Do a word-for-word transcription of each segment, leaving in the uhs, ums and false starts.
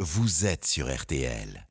vous êtes sur R T L.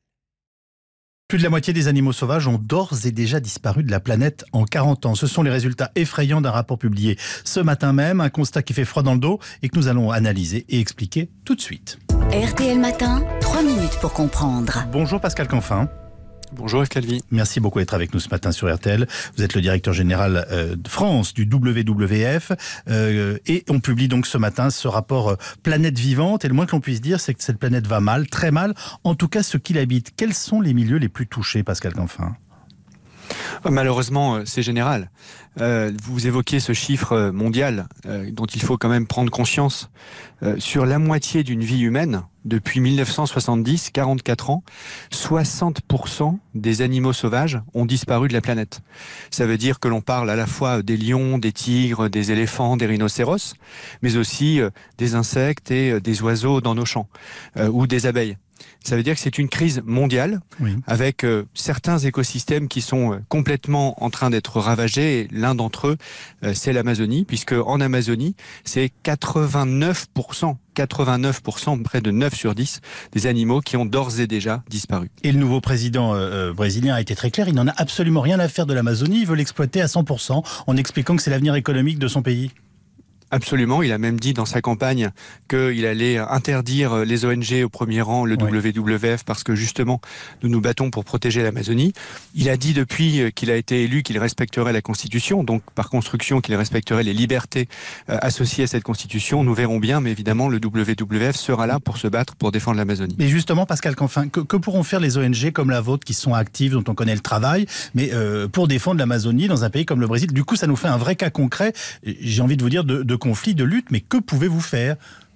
Plus de la moitié des animaux sauvages ont d'ores et déjà disparu de la planète en quarante ans. Ce sont les résultats effrayants d'un rapport publié ce matin même, un constat qui fait froid dans le dos et que nous allons analyser et expliquer tout de suite. R T L Matin, trois minutes pour comprendre. Bonjour Pascal Canfin. Bonjour Yves Calvi. Merci beaucoup d'être avec nous ce matin sur R T L. Vous êtes le directeur général euh, de France du W W F euh, et on publie donc ce matin ce rapport euh, Planète Vivante et le moins que l'on puisse dire c'est que cette planète va mal, très mal, en tout cas ceux qui l'habitent. Quels sont les milieux les plus touchés, Pascal Canfin ? Malheureusement, c'est général. Euh, vous évoquez ce chiffre mondial euh, dont il faut quand même prendre conscience. Euh, sur la moitié d'une vie humaine, depuis mille neuf cent soixante-dix, quarante-quatre ans, soixante pour cent des animaux sauvages ont disparu de la planète. Ça veut dire que l'on parle à la fois des lions, des tigres, des éléphants, des rhinocéros, mais aussi euh, des insectes et euh, des oiseaux dans nos champs, euh, ou des abeilles. Ça veut dire que c'est une crise mondiale, oui. avec euh, certains écosystèmes qui sont euh, complètement en train d'être ravagés. Et l'un d'entre eux, euh, c'est l'Amazonie, puisque en Amazonie, c'est quatre-vingt-neuf pour cent, quatre-vingt-neuf pour cent, près de neuf sur dix, des animaux qui ont d'ores et déjà disparu. Et le nouveau président euh, brésilien a été très clair, il n'en a absolument rien à faire de l'Amazonie, il veut l'exploiter à cent pour cent, en expliquant que c'est l'avenir économique de son pays. Absolument, il a même dit dans sa campagne qu'il allait interdire les O N G, au premier rang le oui. W W F, parce que justement, nous nous battons pour protéger l'Amazonie. Il a dit depuis qu'il a été élu qu'il respecterait la Constitution, donc par construction qu'il respecterait les libertés associées à cette Constitution. Nous verrons bien, mais évidemment, le W W F sera là pour se battre pour défendre l'Amazonie. Mais justement, Pascal Canfin, que, que pourront faire les O N G comme la vôtre, qui sont actives, dont on connaît le travail, mais euh, pour défendre l'Amazonie dans un pays comme le Brésil? Du coup, ça nous fait un vrai cas concret, j'ai envie de vous dire, de, de conflit, de lutte, mais que pouvez-vous faire ?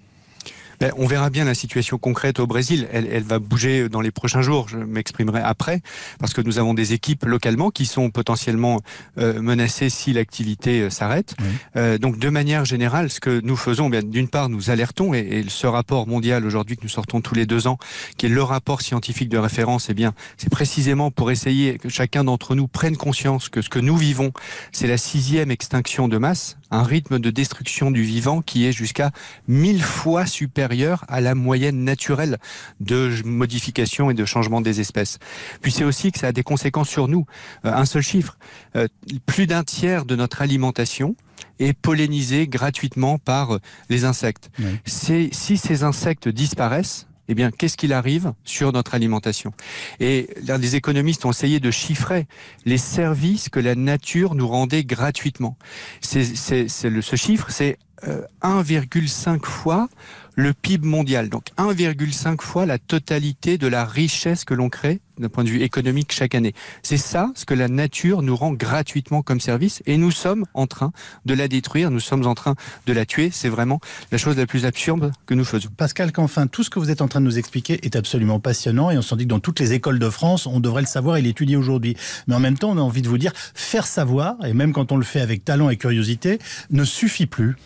Ben, on verra bien la situation concrète au Brésil. Elle, elle va bouger dans les prochains jours. Je m'exprimerai après, parce que nous avons des équipes localement qui sont potentiellement euh, menacées si l'activité euh, s'arrête. Oui. Euh, donc, de manière générale, ce que nous faisons, bien d'une part, nous alertons, et, et ce rapport mondial aujourd'hui que nous sortons tous les deux ans, qui est le rapport scientifique de référence, eh bien, c'est précisément pour essayer que chacun d'entre nous prenne conscience que ce que nous vivons, c'est la sixième extinction de masse, un rythme de destruction du vivant qui est jusqu'à mille fois supérieur à la moyenne naturelle de modification et de changement des espèces. Puis c'est aussi que ça a des conséquences sur nous. Euh, un seul chiffre, euh, plus d'un tiers de notre alimentation est pollinisée gratuitement par euh, les insectes. Oui. C'est, si ces insectes disparaissent, eh bien, qu'est-ce qu'il arrive sur notre alimentation ? Et l'un des économistes ont essayé de chiffrer les services que la nature nous rendait gratuitement. C'est, c'est, c'est le, ce chiffre, c'est euh, un virgule cinq fois le P I B mondial. Donc un virgule cinq fois la totalité de la richesse que l'on crée d'un point de vue économique chaque année. C'est ça ce que la nature nous rend gratuitement comme service, et nous sommes en train de la détruire, nous sommes en train de la tuer. C'est vraiment la chose la plus absurde que nous faisons. Pascal Canfin, tout ce que vous êtes en train de nous expliquer est absolument passionnant, et on s'en dit que dans toutes les écoles de France, on devrait le savoir et l'étudier aujourd'hui. Mais en même temps, on a envie de vous dire, faire savoir, et même quand on le fait avec talent et curiosité, ne suffit plus.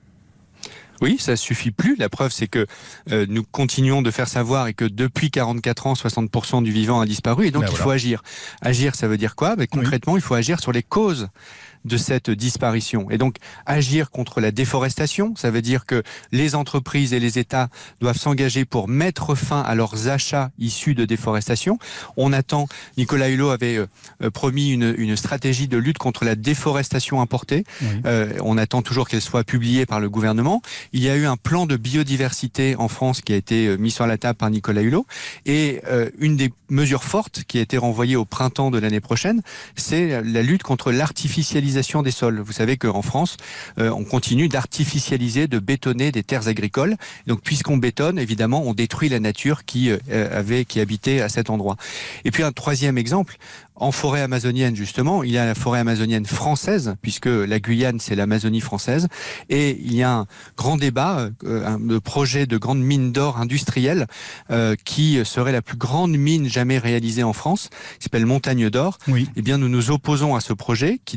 Oui, ça suffit plus. La preuve, c'est que euh, nous continuons de faire savoir, et que depuis quarante-quatre ans, soixante pour cent du vivant a disparu, et donc ben il voilà. faut agir. Agir, ça veut dire quoi ? Ben, concrètement, oui. il faut agir sur les causes de cette disparition. Et donc, agir contre la déforestation, ça veut dire que les entreprises et les États doivent s'engager pour mettre fin à leurs achats issus de déforestation. On attend, Nicolas Hulot avait euh, promis une, une stratégie de lutte contre la déforestation importée. Oui. Euh, on attend toujours qu'elle soit publiée par le gouvernement. Il y a eu un plan de biodiversité en France qui a été mis sur la table par Nicolas Hulot. Et euh, une des mesures fortes qui a été renvoyée au printemps de l'année prochaine, c'est la lutte contre l'artificialisation des sols. Vous savez qu'en France, euh, on continue d'artificialiser, de bétonner des terres agricoles. Donc, puisqu'on bétonne, évidemment, on détruit la nature qui euh, avait, qui habitait à cet endroit. Et puis, un troisième exemple, en forêt amazonienne, justement, il y a la forêt amazonienne française, puisque la Guyane, c'est l'Amazonie française, et il y a un grand débat, euh, un de projet de grande mine d'or industrielle, euh, qui serait la plus grande mine jamais réalisée en France, qui s'appelle Montagne d'Or. Oui. Eh bien, nous nous opposons à ce projet, qui date des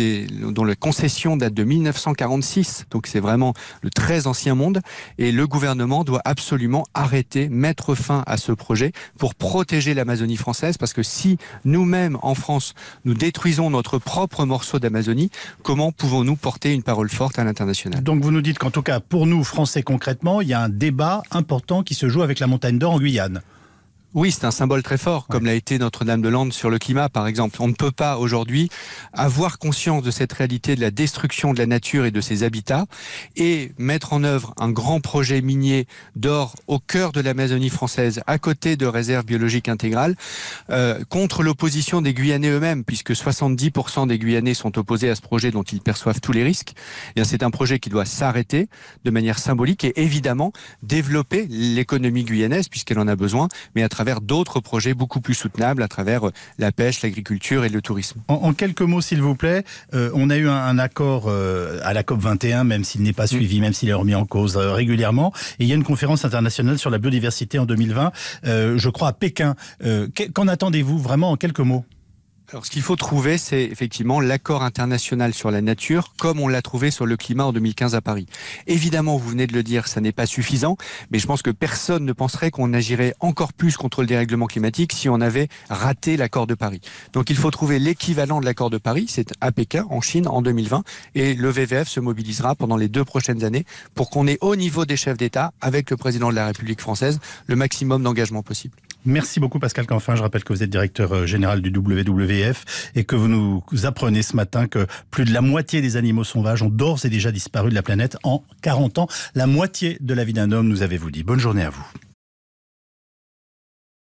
des, dont la concession date de mille neuf cent quarante-six. Donc c'est vraiment le très ancien monde. Et le gouvernement doit absolument arrêter, mettre fin à ce projet pour protéger l'Amazonie française. Parce que si nous-mêmes, en France, nous détruisons notre propre morceau d'Amazonie, comment pouvons-nous porter une parole forte à l'international ? Donc vous nous dites qu'en tout cas, pour nous, Français concrètement, il y a un débat important qui se joue avec la montagne d'or en Guyane. Oui, c'est un symbole très fort, comme ouais. l'a été Notre-Dame-de-Landes sur le climat, par exemple. On ne peut pas aujourd'hui avoir conscience de cette réalité de la destruction de la nature et de ses habitats et mettre en œuvre un grand projet minier d'or au cœur de l'Amazonie française, à côté de réserves biologiques intégrales, euh, contre l'opposition des Guyanais eux-mêmes, puisque soixante-dix pour cent des Guyanais sont opposés à ce projet dont ils perçoivent tous les risques. Et bien, c'est un projet qui doit s'arrêter de manière symbolique et évidemment développer l'économie guyanaise, puisqu'elle en a besoin, mais à travers d'autres projets beaucoup plus soutenables à travers la pêche, l'agriculture et le tourisme. En, en quelques mots, s'il vous plaît, euh, on a eu un, un accord euh, à la COP vingt et un, même s'il n'est pas suivi, mmh. même s'il est remis en cause euh, régulièrement. Et il y a une conférence internationale sur la biodiversité en deux mille vingt, euh, je crois à Pékin. Euh, qu'en attendez-vous vraiment en quelques mots ? Alors, ce qu'il faut trouver, c'est effectivement l'accord international sur la nature, comme on l'a trouvé sur le climat en deux mille quinze à Paris. Évidemment, vous venez de le dire, ça n'est pas suffisant, mais je pense que personne ne penserait qu'on agirait encore plus contre le dérèglement climatique si on avait raté l'accord de Paris. Donc, il faut trouver l'équivalent de l'accord de Paris, c'est à Pékin, en Chine, en deux mille vingt, et le V V F se mobilisera pendant les deux prochaines années pour qu'on ait au niveau des chefs d'État, avec le président de la République française, le maximum d'engagement possible. Merci beaucoup Pascal Canfin. Je rappelle que vous êtes directeur général du W W F et que vous nous apprenez ce matin que plus de la moitié des animaux sauvages ont d'ores et déjà disparu de la planète en quarante ans. La moitié de la vie d'un homme, nous avez-vous dit. Bonne journée à vous.